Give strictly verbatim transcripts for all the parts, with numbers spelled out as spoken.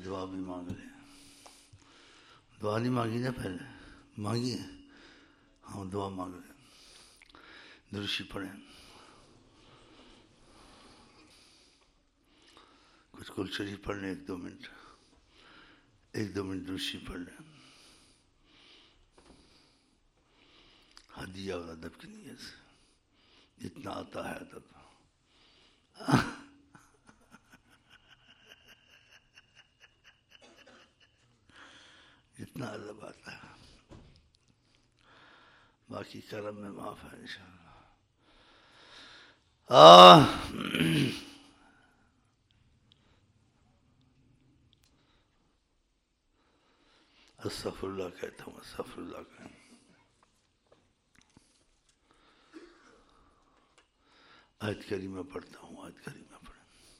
دعا بھی مانگ لیں. دعا نہیں مانگی نا پہلے؟ مانگی ہے. ہاں دعا مانگ لیں. درشی پڑھیں. کچھ کل شریف پڑھ لیں. ایک دو منٹ ایک دو منٹ درشی پڑھ لیں. ہدیہ اور ادب کی نیت سے جتنا آتا ہے ادب. جتنا ادب آتا ہے. باقی کرم میں معاف ہے انشاءاللہ. استغفر اللہ کہتا ہوں. استغفر اللہ کہتا ہوں. آیت کریمہ پڑھتا ہوں. آیت کریمہ پڑھیں.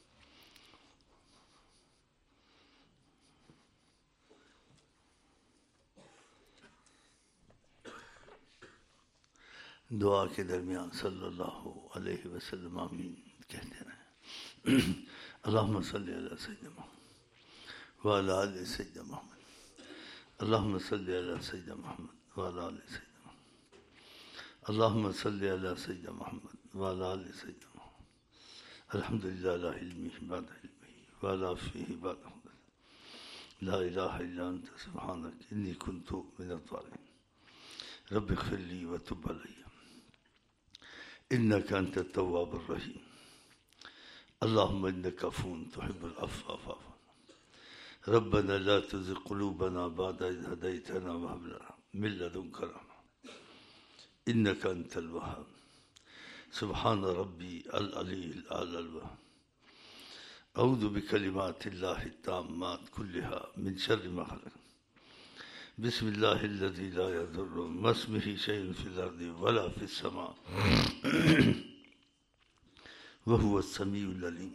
دعا کے درمیان صلی اللہ علیہ وسلم آمین کہتے رہیں. اللہم صلی علی سیدنا محمد وعلی آل سیدنا محمد. اللہم صلی علی سیدنا محمد وعلی آل سیدنا محمد. اللہم صلی علی سیدنا محمد وعلی آل سیدنا محمد. الحمدللہ علی علمہ بعد علمہ وعلی فیہ بعد حمدہ. لا الہ الا انت سبحانک انی کنت من الظالمین. رب اغفر لی وتب علی انک انت التواب الرحیم. اللہم انک عفو تحب العفو فاعف عنا. ربنا لا تزغ قلوبنا بعد اذ ہدیتنا وہب لنا من لدنک رحمۃ انک انت الوہاب. سبحان ربی العلی الاعلی الوہاب. اعوذ بکلمات اللہ التامات کلہا من شر ما خلق. بسم اللہ الذی لا یضر مع اسمہ شیء فی الارض ولا فی السماء وهو السمیع العلیم.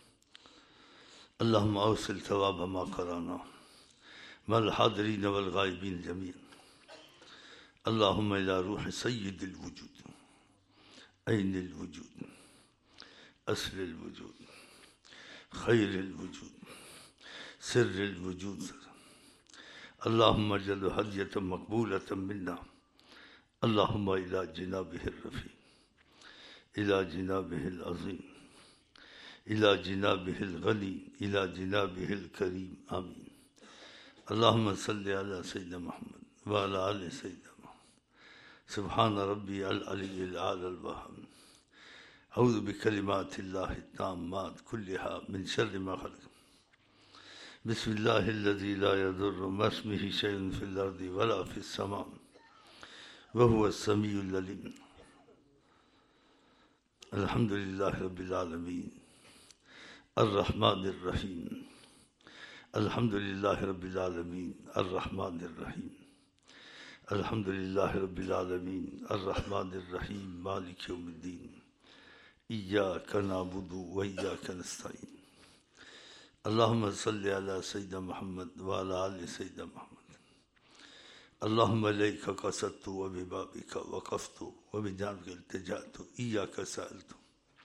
اللہم اوصل ثواب ما قرانا مع الحاضرین والغائبین جميعا. اللہم الی روح سید الوجود عین الوجود اصل الوجود خیر الوجود سر الوجود. اللہم اجعل ہدیۃ مقبولۃ منا. اللہم الی جنابہ الرفیع الی جنابہ العظیم الی جنابہ الغنی الی جنابہ الکریم آمین. اللہم صلی علی سیدنا محمد وعلی آل سیدنا محمد. سبحان ربی العلی الاعلی الوہاب. اعوذ بکلمات اللہ التامات کلہا من شر ما خلق. بسم اللہ الذی لا یضر مع اسمہ شیء فی الارض ولا فی السماء وهو السمیع العلیم. الحمدللہ رب العالمین الرحمن الرحیم. الحمدللہ رب العالمین الرحمن الرحیم. الحمدللہ رب العالمین الرحمن الرحیم مالک یوم الدین. ایاک نعبد و ایاک نستعین. اللہم صلی علی سیدنا محمد وعلی آل سیدنا محمد. اللہم علیک قصدت و ببابک وقفت و بجانبک التجأت ایاک سألت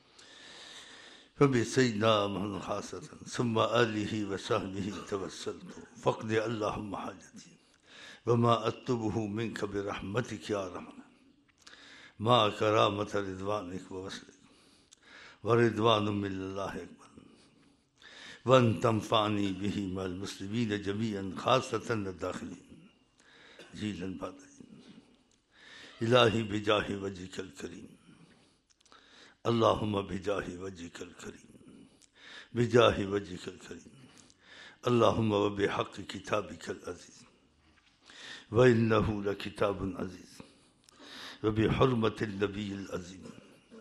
وبسیدنا محمد خاصة ثم آلہ وصحبہ توسلت فاقض اللہم حاجتی وما اطلبہ منک برحمتک یا رحمن مع کرامۃ رضوانک ووصلک ورضوان من اللہ اکبر وان تنفعنی بہ مع المسلمین جميعا خاصة الداخلین جیلا بعد جیل. الہی بجاہ وجہک الکریم. اللہم بجاہ وجہک الکریم بجاہ وجہک الکریم. اللہم وبحق کتابک العزیز وإنہ لکتاب عزیز وبحرمت النبی العظیم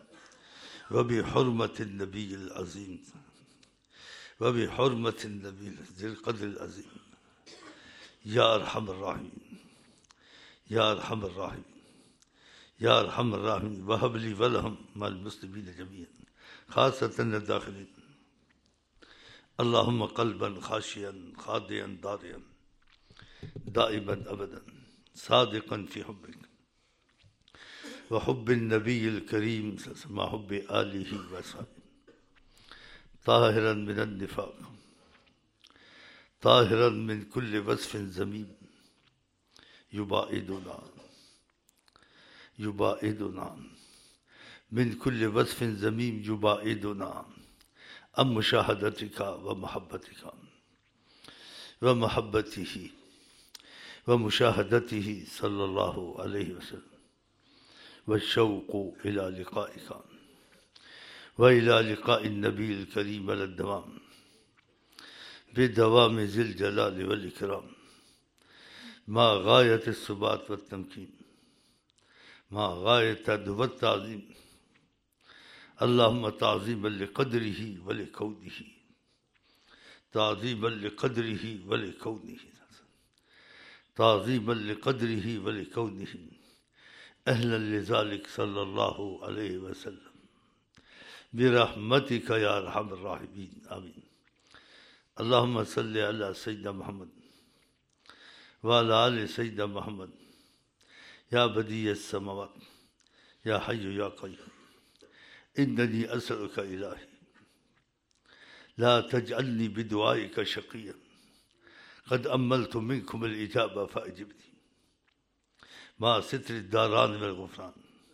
وبحرمت النبی العظیم وبحرمت النبی ذی القدر العظیم. یا ارحم الراحمین یا ارحم الراحمین یا ارحم الراحمین. وہب لی ولہم مع المسلمین جميعا خاصة الداخلین. اللہم قلبا خاشعا خاضعا ضارعا دائما ابدا صادقا فی حبک وحب النبی الکریم مع حب آلہ وصحبہ طاہرا من النفاق طاهرا من كل وصف ذميم يباعدنا يباعدنا من كل وصف ذميم يباعدنا عن مشاهدتك ومحبتك ومحبته ومشاهدته صلى الله عليه وسلم والشوق إلى لقائك وإلى لقاء النبي الكريم على الدوام بدوام ذي الجلال والإكرام مع غاية الثبات والتمكين مع غاية الأدب والتعظيم اللهم تعظيما لقدره ولكونه تعظيما لقدره ولكونه تعظيما لقدره ولكونه أهلا لذلك صلى الله عليه وسلم برحمتك يا أرحم الراحمين آمين. اللهم صل على سيدنا محمد وعلى آل سيدنا محمد يا بديع السماوات يا حي يا قيوم إنني أسألك إلهي لا تجعلني بدعائك شقيا قد أملت منكم الإجابة فأجبني مع ستر الداران والغفران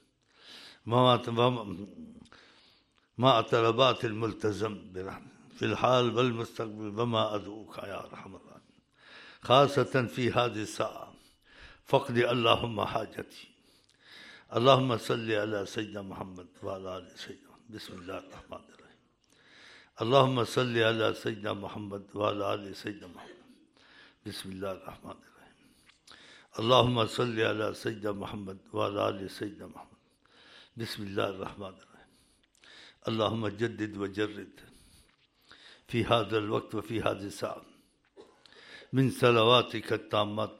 مع طلبات الملتزم برحمة في الحال والمستقبل وما أدعوك يا أرحم الراحمين خاصة في هذه الساعة فقد اللهم حاجتي. اللهم صل على سيدنا محمد وعلى آل سيدنا. بسم الله الرحمن الرحيم. اللهم صل على سيدنا محمد وعلى آل سيدنا محمد. بسم الله الرحمن الرحيم. اللهم صل على سيدنا محمد وعلى آل سيدنا محمد. بسم الله الرحمن الرحيم. اللهم جدد وجرد في هذا الوقت وفي هذه الساعة من صلواتك التامات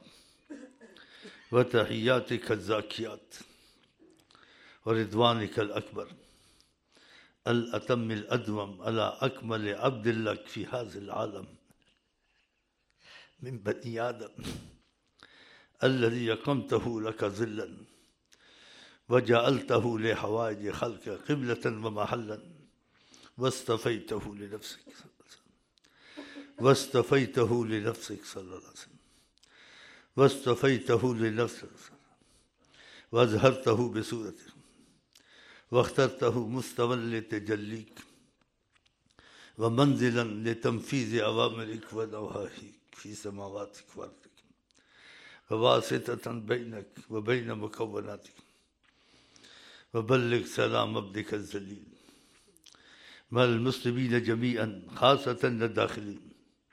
وتحياتك الزاكيات ورضوانك الأكبر الأتم الأدوم على أكمل عبد لك في هذا العالم من بني آدم الذي يقمته لك ظلا وجعلته لحوائج خلق قبلة ومحلا واصطفيته لنفسك واصطفيته لنفسك صلى الله عليه وسلم واصطفيته لنفسك واظهرته بصورته واخترته مستوى لتجليك ومنزلا لتنفيذ أوامرك ونواهيك في سماواتك وأرضك وواسطة بينك وبين مكوناتك. وبلغ سلام عبدك الذليل مع المسلمين جميعا خاصة الداخلين.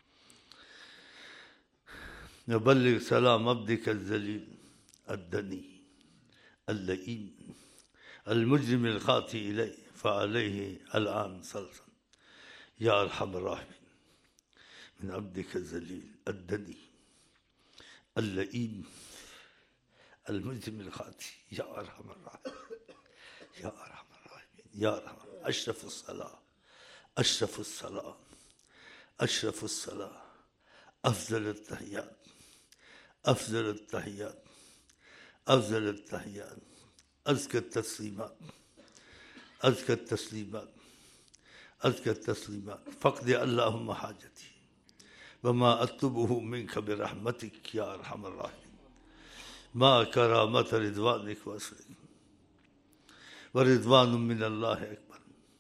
وبلغ سلام عبدك الذليل الدني اللئيم المجرم الخاطئ إليه فعليه الآن صلصا يا أرحم الراحمين من عبدك الذليل الدني اللئيم المجرم الخاطئ يا أرحم الراحمين يا أرحم الراحمين يا أرحم. أشرف الصلاة أشرف الصلاة أشرف الصلاة أفضل التحيات أفضل التحيات أفضل التحيات أزكى التسليمات أزكى التسليمات أزكى التسليمات فقد اللهم حاجتي وما أطلبه منك برحمتك يا أرحم الراحمين ما كرامة رضوانك وأسرك ورضوان من الله أكبر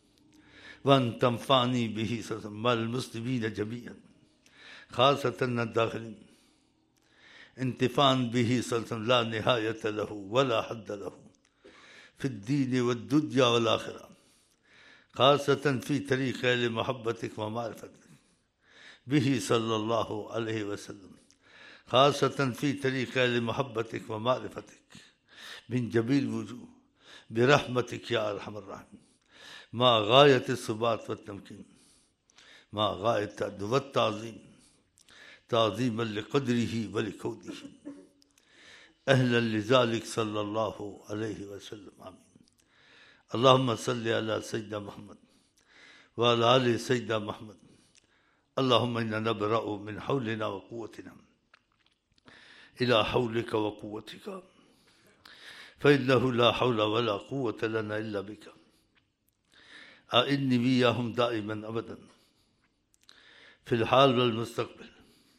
وأن تنفعني به مع المسلمين جميعا خاصة الداخلين انتفاعا به لا نهاية له ولا حد له في الدين والدنيا والآخرة خاصة في طريق لمحبتك ومعرفتك به صلى الله عليه وسلم خاصة في طريق لمحبتك ومعرفتك من جميع الوجوه برحمتك يا أرحم الراحمين مع غاية الثبات والتمكين مع غاية التأدب والتعظيم تعظيما لقدره ولكونه أهلا لذلك صلى الله عليه وسلم آمين. اللهم صل على سيدنا محمد وعلى آل سيدنا محمد. اللهم إنا نبرأ من حولنا وقوتنا إلى حولك وقوتك فإنه لا حول ولا قوة لنا إلا بك. أعني وإياهم دائما أبدا في الحال والمستقبل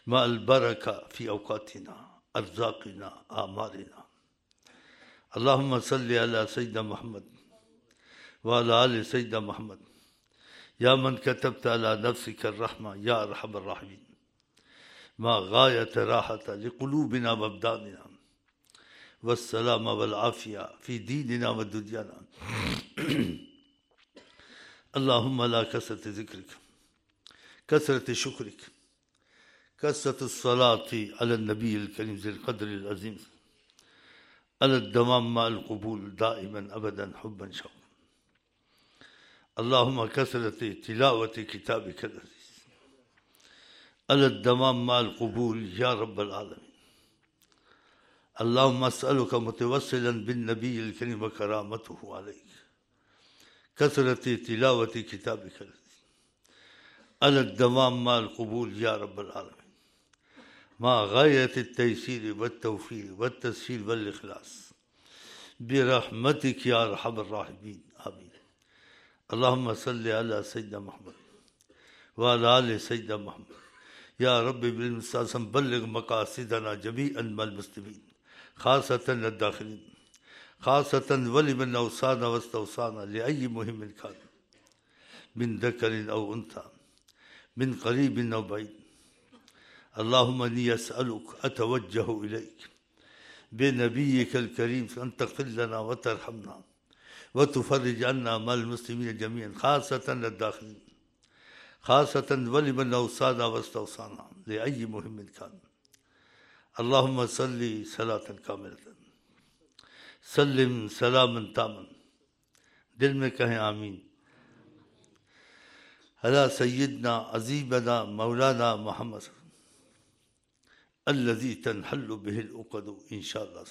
مع البركة في أوقاتنا أرزاقنا أعمالنا. اللهم صل على سيدنا محمد وعلى آل سيدنا محمد يا من كتبت على نفسك الرحمة يا أرحم الراحمين. ما غاية راحة لقلوبنا وأبداننا والسلام والعافية في ديننا ودنيانا. اللهم لا كثرة ذكرك كثرة شكرك كثرة الصلاة على النبي الكريم ذي القدر العظيم على الدوام مع القبول دائما أبدا حبا شوقا. اللهم كثرة تلاوة كتابك العزيز على الدوام مع القبول يا رب العالمين. اللهم أسألك متوسلا بالنبي الكريم وكرامته عليك كثرة تلاوة كتابك العزيز على الدوام مع القبول يا رب العالمين مع غاية التيسير والتوفيق والتسهيل والإخلاص برحمتك يا أرحم الراحمين آمين. اللهم صل على سيدنا محمد وعلى آل سيدنا محمد يا رب بالمستعصم بلغ مقاصدنا جميعا مع المسلمين خاصة الداخلين خاصة ولمن أوصانا واستوصانا لأي مهم كان من ذكر أو أنثى من قريب أو بعيد. اللهم إني أسألك أتوجه إليك بنبيك الكريم أن تغفر لنا وترحمنا وتفرج عنا مع المسلمين جميعا خاصة الداخلين خاصة ولمن أوصانا واستوصانا لأي مهم كان. اللهم صل صلاة كاملة سلم سلاما تاما دل میں کہیں آمین على سيدنا عزيزنا مولانا محمد الذي تنحل به العقد إن شاء الله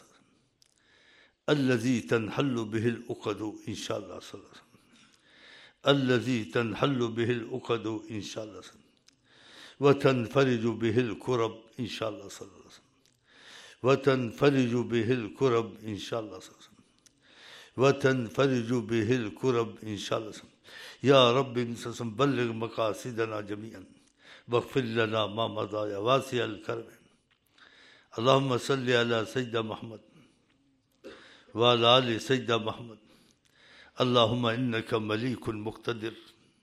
الذي تنحل به العقد إن شاء الله صلى الله عليه وسلم الذي تنحل به العقد إن شاء الله صلى الله عليه وسلم وتنفرج به الكرب إن شاء الله صلى الله عليه وسلم وتنفرج به الكرب إن شاء الله صلى الله عليه وسلم وتنفرج به الكرب إن شاء الله صلى الله عليه وسلم. يا رب بلغ مقاصدنا جميعا واغفر لنا ما مضى يا واسع الكرم. اللهم صل على سيدنا محمد وعلى آل سيدنا محمد. اللهم إنك مليك مقتدر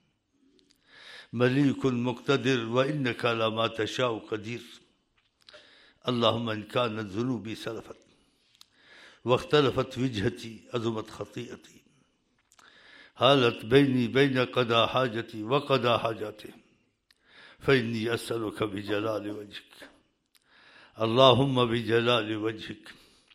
مليك مقتدر وإنك على ما تشاء قدير. اللهم إن كانت ذنوبي سلفت واختلفت وجهتي عظمت خطيئتي حالت بيني بين قضاء حاجتي وقضاء حاجاتي فإني أسألك بجلال وجهك اللهم بجلال وجهك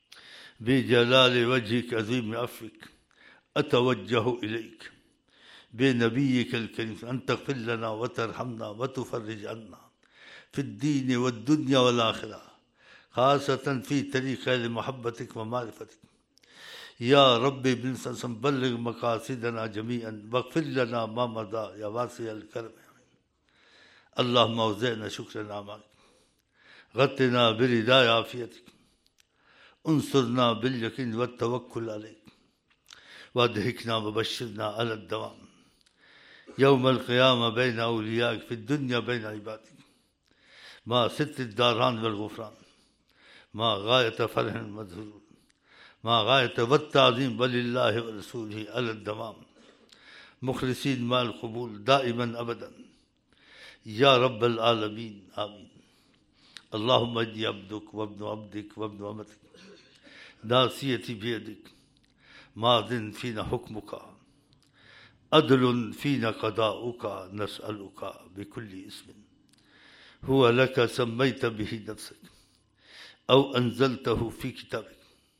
بجلال وجهك عظيم عفوك أتوجه إليك بنبيك الكريم أن تغفر لنا وترحمنا وتفرج عنا في الدين والدنيا والآخرة خاصة في طريق لمحبتك ومعرفتك. يا ربي بالسلسل بلغ مقاصدنا جميعا واغفر لنا ما مضى يا واسع الكرم. اللهم اوزعنا شكر نعمك غطنا برداء عافيتك انصرنا باليقين والتوكل عليك وادهكنا وبشرنا على الدوام يوم القيامة بين أوليائك في الدنيا بين عبادك ما ست الداران والغفران ما غاية فرح مذهول ما غاية والتعظيم ولله ورسوله على الدوام مخلصين مع القبول دائما أبدا يا رب العالمين آمين. اللهم إني عبدك وابن عبدك وابن أمتك ناصيتي بيدك ماض فينا حكمك عدل فينا قضاؤك نسألك بكل اسم هو لك سميت به نفسك أو أنزلته في كتابك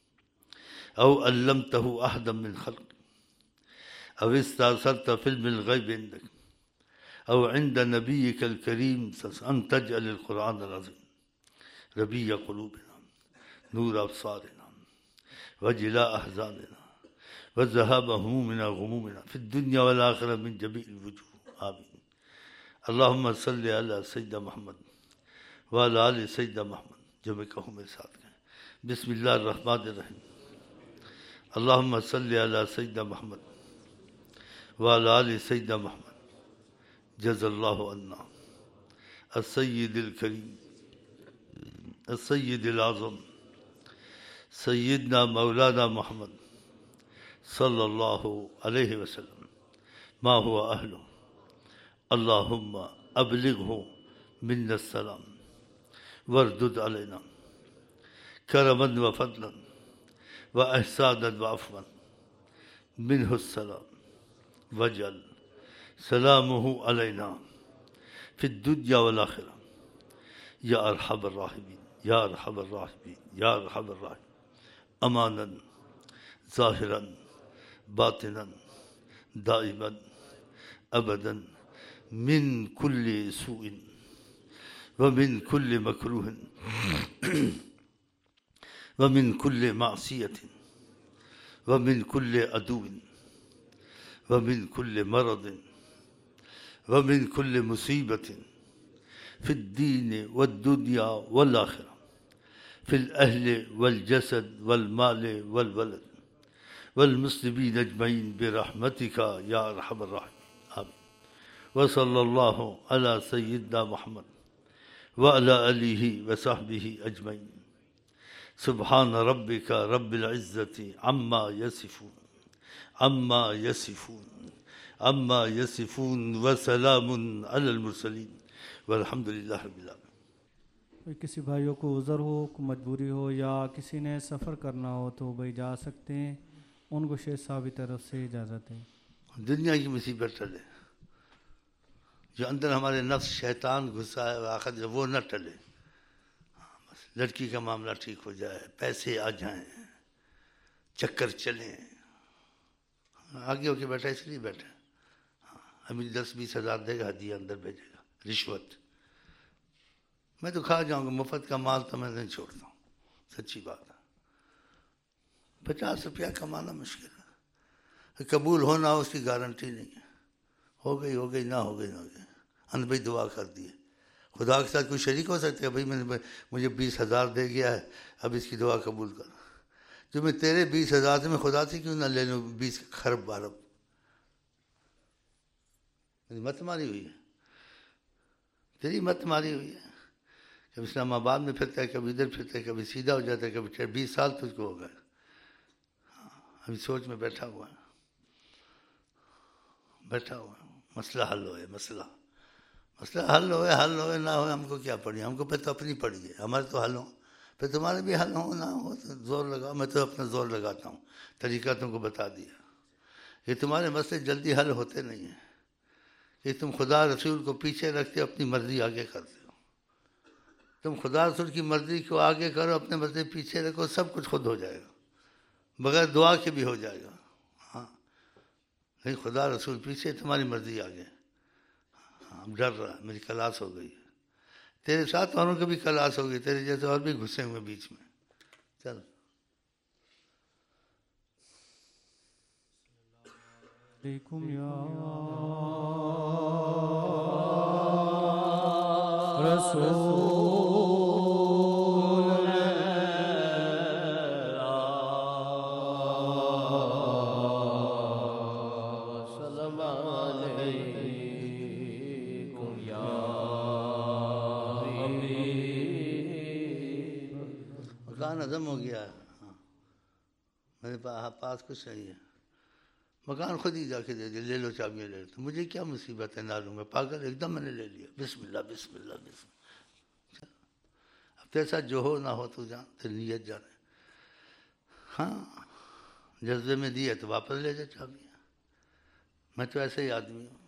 أو علمته أحدا من خلقك أو استأثرت في علم الغيب عندك أو عند نبيك الكريم أن تجعل القرآن العظيم ربيع قلوبنا نور أبصارنا وجلاء أحزاننا وذهاب همومنا وغمومنا في الدنيا والآخرة من جميع الوجوه آمين. اللهم صل على سيدنا محمد وعلى آل سيدنا محمد جو میں کہوں میرے ساتھ کہیں بسم اللہ الرحمن الرحیم. اللهم صل على سيدنا محمد وعلى آل سيدنا محمد جزا الله عنا السيد الكريم السید العظم سیدنا مولانا محمد صلی اللہ علیہ وسلم ما هو اہلہ اللہم ابلغہ منا السلام واردد علینا کرما وفضلا واحسانا وعفوا منہ السلام واجعل سلامہ علینا فی الدنیا والآخرہ یا ارحم الراحمین یا ارحم الراحمین یا ارحم الراحمین امانا ظاہرا باطنا دائما ابدا من کل سوء ومن کل مکروہ ومن کل معصیت ومن کل عدو ومن کل مرض ومن کل مصیبت فی الدین والدنیا والآخرہ فی الاہل والجسد والمال والولد والمسلمین اجمعین برحمتک یا ارحم الراحمین آمین وصلی اللہ علی سیدنا محمد وعلی آلہ وصحبہ اجمعین سبحان ربک رب العزت عما یصفون عما یصفون عما یصفون وسلام علی المرسلین والحمد للہ رب العالمین۔ کسی بھائیوں کو عذر ہو، کو مجبوری ہو یا کسی نے سفر کرنا ہو تو بھائی جا سکتے ہیں، ان کو شیخ صاحب کی طرف سے اجازت ہے۔ دنیا کی مصیبت ٹلے، جو اندر ہمارے نفس شیطان گھسا ہے آخر جو وہ نہ ٹلے، لڑکی کا معاملہ ٹھیک ہو جائے، پیسے آ جائیں، چکر چلیں، آگے ہو کے بیٹھا اس لیے بیٹھا، ابھی دس بیس ہزار دے گا ہدیہ اندر بھیجے گا، رشوت، میں تو کھا جاؤں گا، مفت کا مال تو میں نہیں چھوڑتا ہوں، سچی بات ہے۔ پچاس روپیہ کمانا مشکل ہے، قبول ہونا اس کی گارنٹی نہیں ہے، ہو گئی ہو گئی، نہ ہو گئی نہ ہو گئی، ہم بھائی دعا کر دیے۔ خدا کے ساتھ کوئی شریک ہو سکتا ہے؟ بھائی میں نے مجھے بیس ہزار دے گیا ہے، اب اس کی دعا قبول کر، جو میں تیرے بیس ہزار سے میں خدا سے کیوں نہ لے لوں بیس خرب بارب؟ مت ماری ہوئی ہے، تیری مت ماری ہوئی ہے، کبھی اسلام آباد میں پھرتا ہے، کبھی ادھر پھرتا ہے، کبھی سیدھا ہو جاتا ہے، کبھی بیس سال تجھ کو ہو گئے، ابھی سوچ میں بیٹھا ہوا ہے، بیٹھا ہوا ہے، مسئلہ حل ہوئے، مسئلہ مسئلہ حل ہوئے، حل ہوئے نہ ہوئے ہم کو کیا پڑی، ہم کو پھر تو اپنی پڑی ہے، ہمارے تو حل ہوں، پھر تمہارے بھی حل ہوں نہ ہو تو زور لگاؤ، میں تو اپنا زور لگاتا ہوں، طریقہ تم کو بتا دیا، یہ تمہارے مسئلے جلدی حل ہوتے نہیں ہیں، کہ تم خدا رسول کو پیچھے رکھتے ہو، اپنی مرضی آگے کرتے ہو، تم خدا رسول کی مرضی کو آگے کرو، اپنے مرضی پیچھے رکھو، سب کچھ خود ہو جائے گا، بغیر دعا کے بھی ہو جائے گا، ہاں، نہیں خدا رسول پیچھے، تمہاری مرضی آگے، ہاں، ڈر رہا میری کلاس ہو گئی، تیرے ساتھ اوروں کی بھی کلاس ہو گئی، تیرے جیسے اور بھی گھسے ہوئے بیچ میں، چل علیکم یا رسول مکان عظم ہو گیا ہے، ہاں، میرے پاس کچھ نہیں ہے، مکان خود ہی جا کے دے دے، لے لو چابیاں لے لو، تو مجھے کیا مصیبت ہے، نہ لوں گا، پاگل ایک دم میں نے لے لیا، بسم اللہ بسم اللہ بسم اللہ، اب تیرے ساتھ جو ہو نہ ہو تو جان، تیری نیت جانے، ہاں، جذبے میں دی ہے تو واپس لے جا چابیاں، میں تو ایسے ہی آدمی ہوں،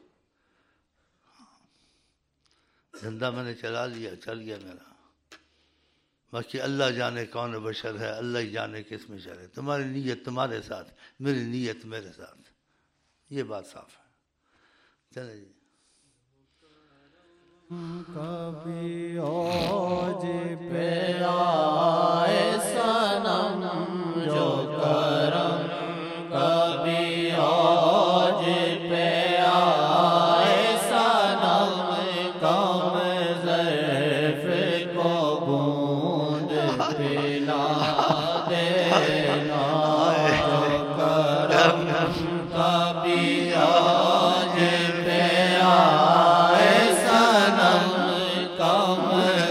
دھندا میں نے چلا لیا، چل گیا میرا، باقی اللہ جانے کون بشر ہے، اللہ ہی جانے کس میں شر ہے، تمہاری نیت تمہارے ساتھ، میری نیت میرے ساتھ، یہ بات صاف ہے، چلے جی۔ کبھی اوج پہ آئے صنم جو کرم، کبھی اوج پہ آئے صنم، کم ظرف کو بوند پلا دینا، جو کرم کبھی اوج پہ آئے صنم، کم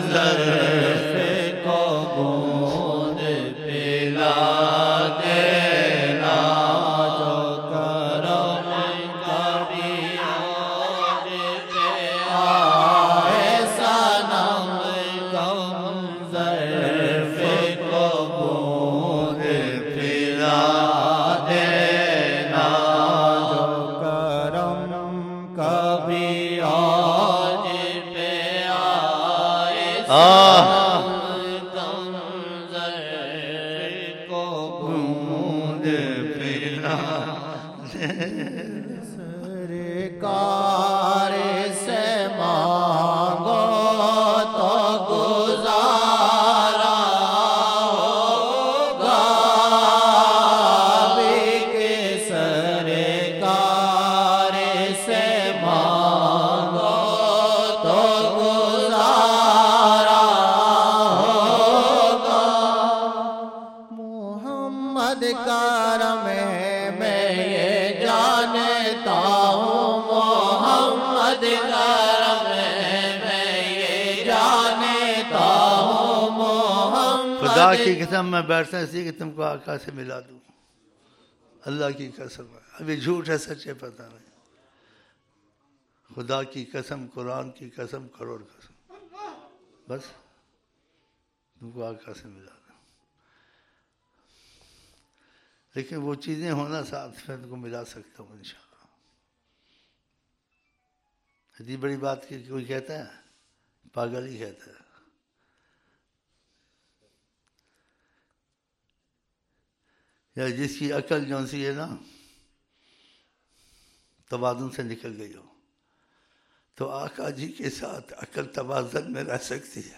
کو بوند پلا سرکار سے مانگو تو گزارا ہوگا بھی کہ سرکار سے مانگو تو گزارا ہوگا محمد کرم ہے میں یہ جانتا ہوں محمد کرم ہے میں یہ جانتا ہوں محمد خدا کی قسم میں بیٹھتا اس لیے کہ تم کو آقا سے ملا دوں اللہ کی قسم ہے ابھی جھوٹ ہے سچ ہے پتہ نہیں خدا کی قسم قرآن کی قسم کروڑ قسم بس تم کو آقا سے ملا دوں لیکن وہ چیزیں ہونا ساتھ میں ان کو ملا سکتا ہوں انشاءاللہ اتنی بڑی بات کی کوئی کہتا ہے پاگل ہی کہتا ہے یا جس کی عقل جون سی ہے نا توازن سے نکل گئی ہو تو آقا جی کے ساتھ عقل توازن میں رہ سکتی ہے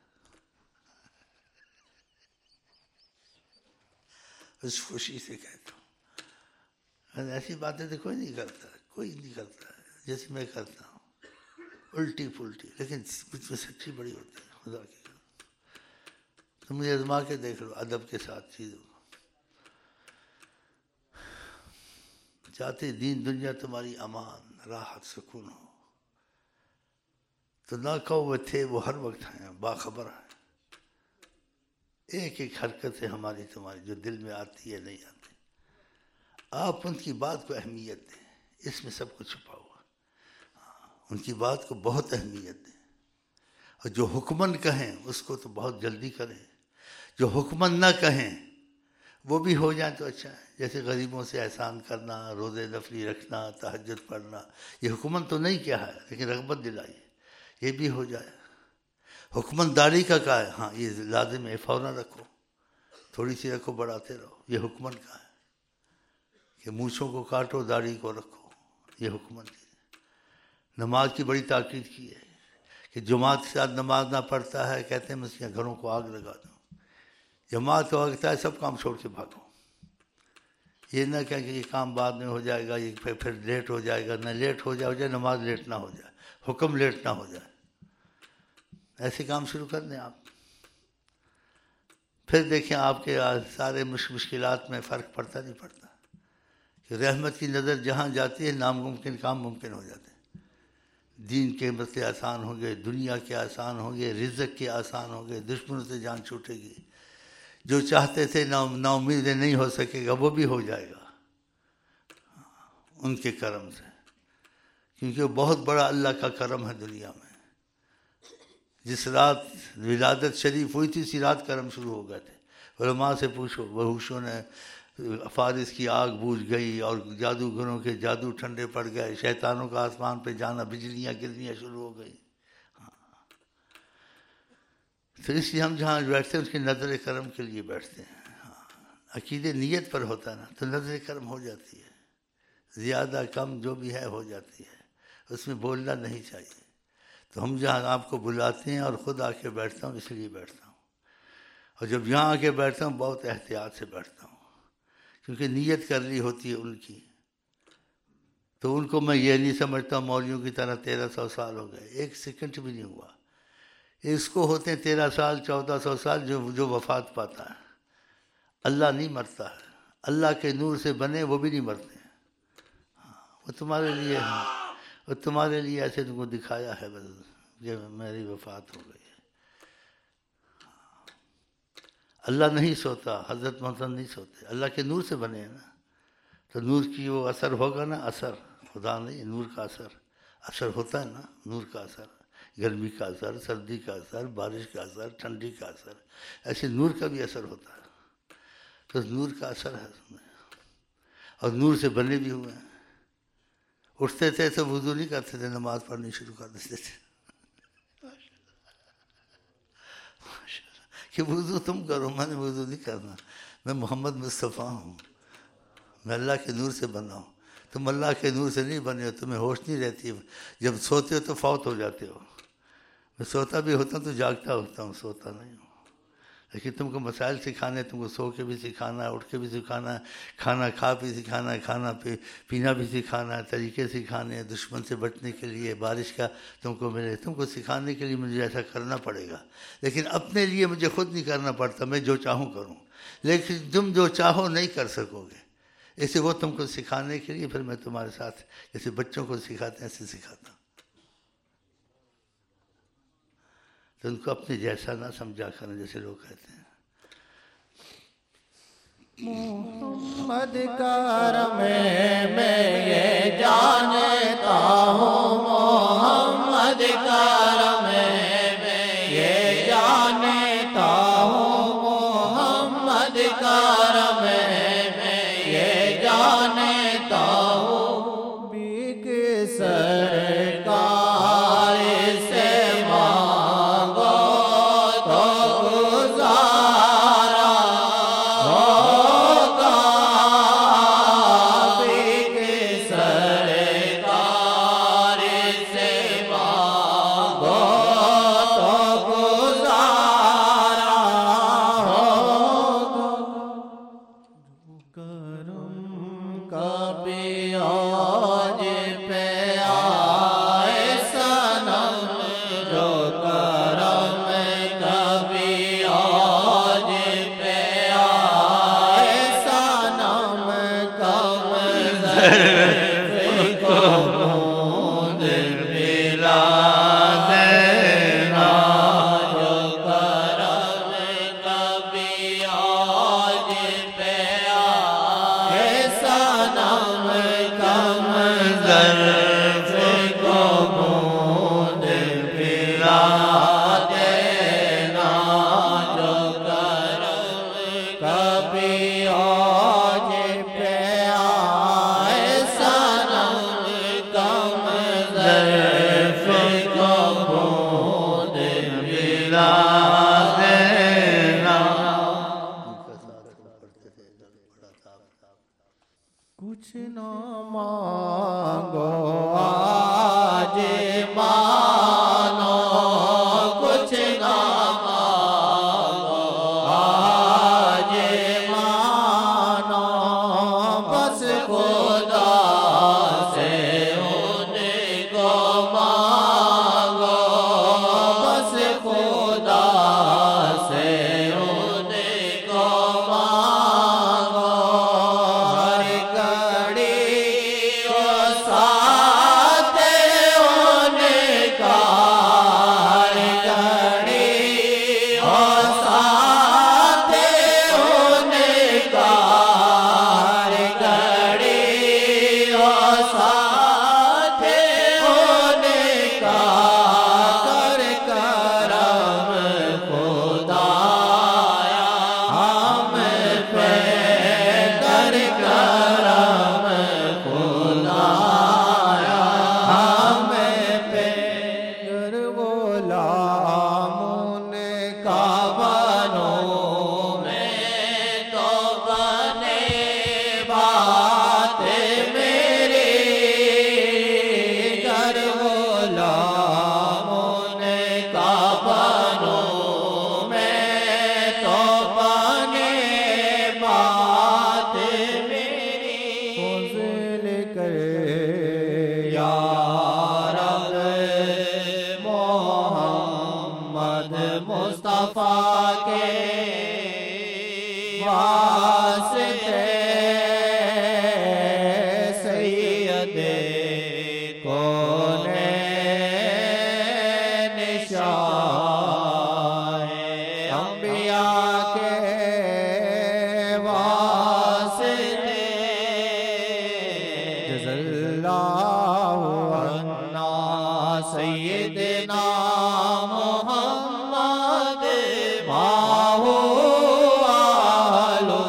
اس خوشی سے کہتا ہوں ایسی باتیں تو کوئی نہیں کرتا کوئی نہیں کرتا جیسے میں کرتا ہوں الٹی پلٹی لیکن مجھ میں سچی بڑی ہوتی ہے خدا کی تو مجھے ازما کے دیکھ لو ادب کے ساتھ چیزوں کو چاہتے دین دنیا تمہاری امان راحت سکون ہو تو نہ کہو وہ تھے وہ ہر وقت ہیں باخبر ہیں ایک ایک حرکت ہے ہماری تمہاری جو دل میں آتی ہے نہیں آتی آپ ان کی بات کو اہمیت دیں اس میں سب کچھ چھپا ہوا ان کی بات کو بہت اہمیت دیں اور جو حکمن کہیں اس کو تو بہت جلدی کریں جو حکمن نہ کہیں وہ بھی ہو جائیں تو اچھا ہے جیسے غریبوں سے احسان کرنا روزے نفلی رکھنا تہجد پڑھنا یہ حکمن تو نہیں کیا ہے لیکن رغبت دلائی یہ بھی ہو جائے حکمن داڑھی کا کہا ہے ہاں یہ لازم ہے فوراً رکھو تھوڑی سی رکھو بڑھاتے رہو یہ حکمن کا ہے کہ مونچھوں کو کاٹو داڑھی کو رکھو یہ حکمن کی نماز کی بڑی تاکید کی ہے کہ جماعت کے ساتھ نماز نہ پڑھتا ہے کہتے ہیں مسکین گھروں کو آگ لگا دو جماعت کا وقت ہے سب کام چھوڑ کے بھاگو یہ نہ کہیں کہ یہ کام بعد میں ہو جائے گا یہ پھر پھر لیٹ ہو جائے گا نہ لیٹ ہو جائے ہو جائے نماز لیٹ نہ ہو جائے حکم لیٹ نہ ہو جائے ایسے کام شروع کر دیں آپ پھر دیکھیں آپ کے سارے مشکلات میں فرق پڑتا نہیں پڑتا کہ رحمت کی نظر جہاں جاتی ہے ناممکن کام ممکن ہو جاتے ہیں دین کے مسئلے آسان ہوں گے دنیا کے آسان ہوں گے رزق کے آسان ہوں گے دشمنوں سے جان چھوٹے گی جو چاہتے تھے نا امیدیں نہیں ہو سکے گا وہ بھی ہو جائے گا ان کے کرم سے کیونکہ وہ بہت بڑا اللہ کا کرم ہے دنیا میں جس رات ولادت شریف ہوئی تھی اسی رات کرم شروع ہو گئے تھے علماء سے پوچھو وحوشوں نے فارس کی آگ بوجھ گئی اور جادوگروں کے جادو ٹھنڈے پڑ گئے شیطانوں کا آسمان پہ جانا بجلیاں گرنیاں شروع ہو گئی تو اس لیے ہم جہاں بیٹھتے ہیں اس کی نظر کرم کے لیے بیٹھتے ہیں ہاں عقیدے نیت پر ہوتا ہے نا تو نظر کرم ہو جاتی ہے زیادہ کم جو بھی ہے ہو جاتی ہے اس میں بولنا نہیں چاہیے تو ہم جہاں آپ کو بلاتے ہیں اور خود آ کے بیٹھتا ہوں اس لیے بیٹھتا ہوں اور جب یہاں آ کے بیٹھتا ہوں بہت احتیاط سے بیٹھتا ہوں کیونکہ نیت کر لی ہوتی ہے ان کی تو ان کو میں یہ نہیں سمجھتا ہوں مولویوں کی طرح تیرہ سو سال ہو گئے ایک سیکنڈ بھی نہیں ہوا اس کو ہوتے ہیں تیرہ سال چودہ سو سال جو جو وفات پاتا ہے اللہ نہیں مرتا ہے اللہ کے نور سے بنے وہ بھی نہیں مرتے ہیں وہ تمہارے لیے وہ تمہارے لیے ایسے تم کو دکھایا ہے بس کہ میری وفات ہو گئی ہے اللہ نہیں سوتا حضرت محمد نہیں سوتے اللہ کے نور سے بنے ہیں نا تو نور کی وہ اثر ہوگا نا اثر خدا نہیں نور کا اثر اثر ہوتا ہے نا نور کا اثر گرمی کا اثر سردی کا اثر بارش کا اثر ٹھنڈی کا اثر ایسے نور کا بھی اثر ہوتا ہے تو نور کا اثر ہے اس میں اور نور سے بنے بھی ہوئے ہیں اٹھتے تھے تو وضو نہیں کرتے تھے نماز پڑھنی شروع کر دیتے تھے کہ وضو تم کرو، میں نے وضو نہیں کرنا، میں محمد مصطفیٰ ہوں، میں اللہ کے نور سے بنا ہوں، تم اللہ کے نور سے نہیں بنے ہو، تمہیں ہوش نہیں رہتی، جب سوتے ہو تو فوت ہو جاتے ہو، میں سوتا بھی ہوتا ہوں تو جاگتا ہوتا ہوں، سوتا نہیں ہوں، لیکن تم کو مسائل سکھانے، تم کو سو کے بھی سکھانا ہے، اٹھ کے بھی سکھانا ہے، کھانا کھا بھی سکھانا ہے، کھانا پی پینا بھی سکھانا ہے، طریقے سکھانے ہیں، دشمن سے بچنے کے لیے، بارش کا تم کو ملے، تم کو سکھانے کے لیے مجھے ایسا کرنا پڑے گا، لیکن اپنے لیے مجھے خود نہیں کرنا پڑتا، میں جو چاہوں کروں، لیکن تم جو چاہو نہیں کر سکو گے، ایسے وہ تم کو سکھانے کے لیے پھر میں تمہارے ساتھ جیسے بچوں کو سکھاتے ہیں ایسے سکھاتا ہوں، تو ان کو اپنے جیسا نہ سمجھا کرنا، جیسے لوگ کہتے ہیں محمد کرم میں یہ جانتا ہوں، محمد کرم میں یہ جانتا ہوں، محمد کرم میں یہ جانتا ہوں، بیک سرکار سے مانگو تو گزارا ہوگا، بیک سرکار سے مانگو تو گزارا ہوگا، کرم کبھی آج پہ آئے صنم، جو کرم کبھی آج پہ آئے صنم، کم ظرف کو بوند پلا دینا، جو کرم کبھی آج پہ آئے صنم، کم ظرف کو بوند پلا دینا، جو کرم کبھی آج پہ آئے صنم، کم ظرف کو بوند پلا دینا، کچھ نہ مانگو آج مانو، کچھ نہ مانگو آج مانو، بس خدا سے ان کو مانگو، بس خدا سے ان کو مانگو، ہر گھڑی وہ ساتھ ان کا، ہر گھڑی وہ ساتھ ان کا، ہر گھڑی وہ ساتھ ان کا، کر کرم خدایا ہم پہ، کر کرم خدایا ہم پہ، گر وہ لامن کا بنو میں تو بنے بات میری، گر وہ لامن کا بنو میں تو بنے بات میری، فضل کر یا رب محمد مصطفیٰ کے واسطے، سید کونین شاہ انبیاء کے واسطے، جزا اللہ عنا سیدنا محمد ماہو آلو،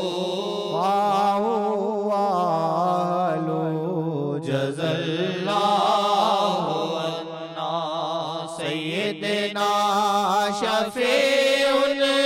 ماہو آلو، جزا اللہ عنا سیدنا شفیع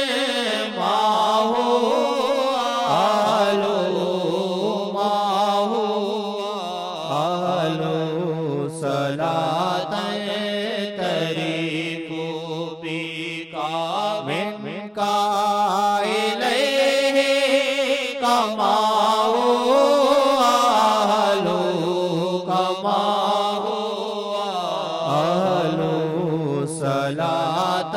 صلاة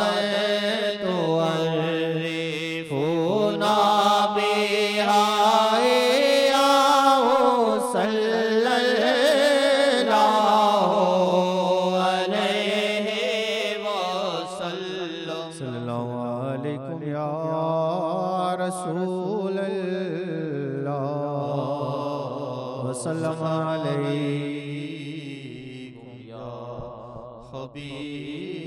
تعرفنا بها إياه صلى الله عليه وسلم صلی اللہ علیکم یا رسول اللہ وسلم علیکم یا حبیب